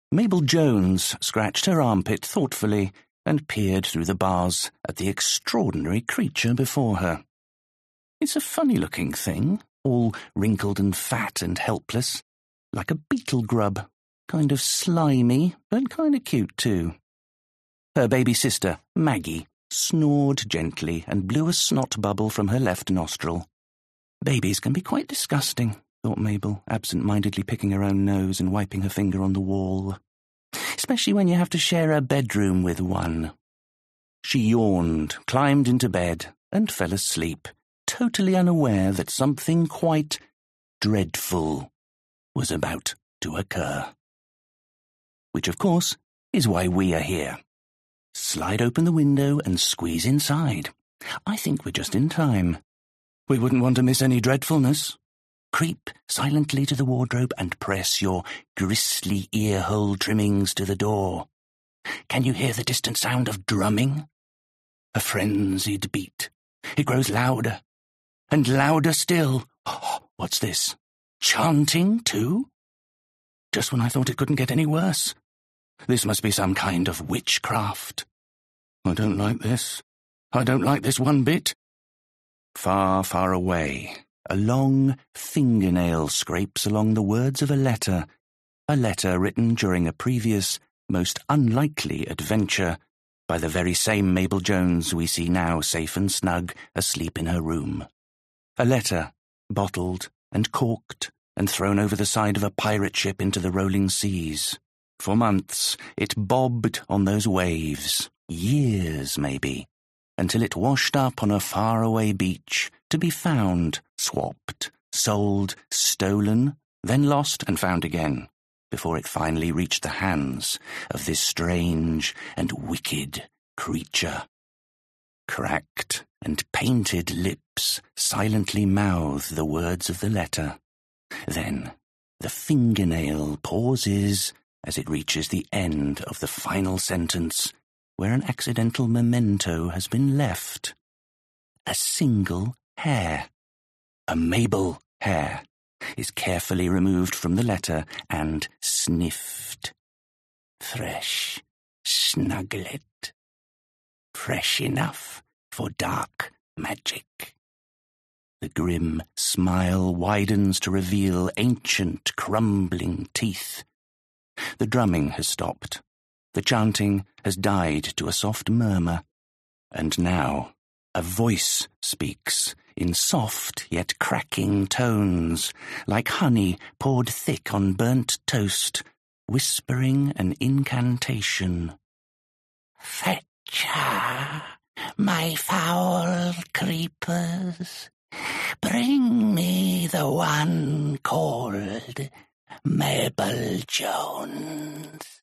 Mabel Jones scratched her armpit thoughtfully and peered through the bars at the extraordinary creature before her. It's a funny-looking thing, all wrinkled and fat and helpless, like a beetle grub, kind of slimy, but kind of cute too. Her baby sister, Maggie, snored gently and blew a snot bubble from her left nostril. Babies can be quite disgusting, thought Mabel, absent-mindedly picking her own nose and wiping her finger on the wall. Especially when you have to share a bedroom with one. She yawned, climbed into bed, and fell asleep, totally unaware that something quite dreadful was about to occur. Which, of course, is why we are here. Slide open the window and squeeze inside. I think we're just in time. We wouldn't want to miss any dreadfulness. Creep silently to the wardrobe and press your gristly ear-hole trimmings to the door. Can you hear the distant sound of drumming? A frenzied beat. It grows louder, and louder still. Oh, what's this? Chanting, too? Just when I thought it couldn't get any worse. This must be some kind of witchcraft. I don't like this. I don't like this one bit. Far, far away, a long fingernail scrapes along the words of a letter written during a previous, most unlikely adventure by the very same Mabel Jones we see now safe and snug asleep in her room. A letter, bottled and corked and thrown over the side of a pirate ship into the rolling seas. For months it bobbed on those waves, years maybe, until it washed up on a faraway beach to be found, swapped, sold, stolen, then lost and found again, before it finally reached the hands of this strange and wicked creature. Cracked and painted lips silently mouth the words of the letter. Then the fingernail pauses as it reaches the end of the final sentence, where an accidental memento has been left. A single hair, a Mabel hair, is carefully removed from the letter and sniffed. Fresh, snuglet. Fresh enough for dark magic. The grim smile widens to reveal ancient, crumbling teeth. The drumming has stopped. The chanting has died to a soft murmur. And now a voice speaks in soft yet cracking tones, like honey poured thick on burnt toast, whispering an incantation. Fetch her, my foul creepers. Bring me the one called Mabel Jones.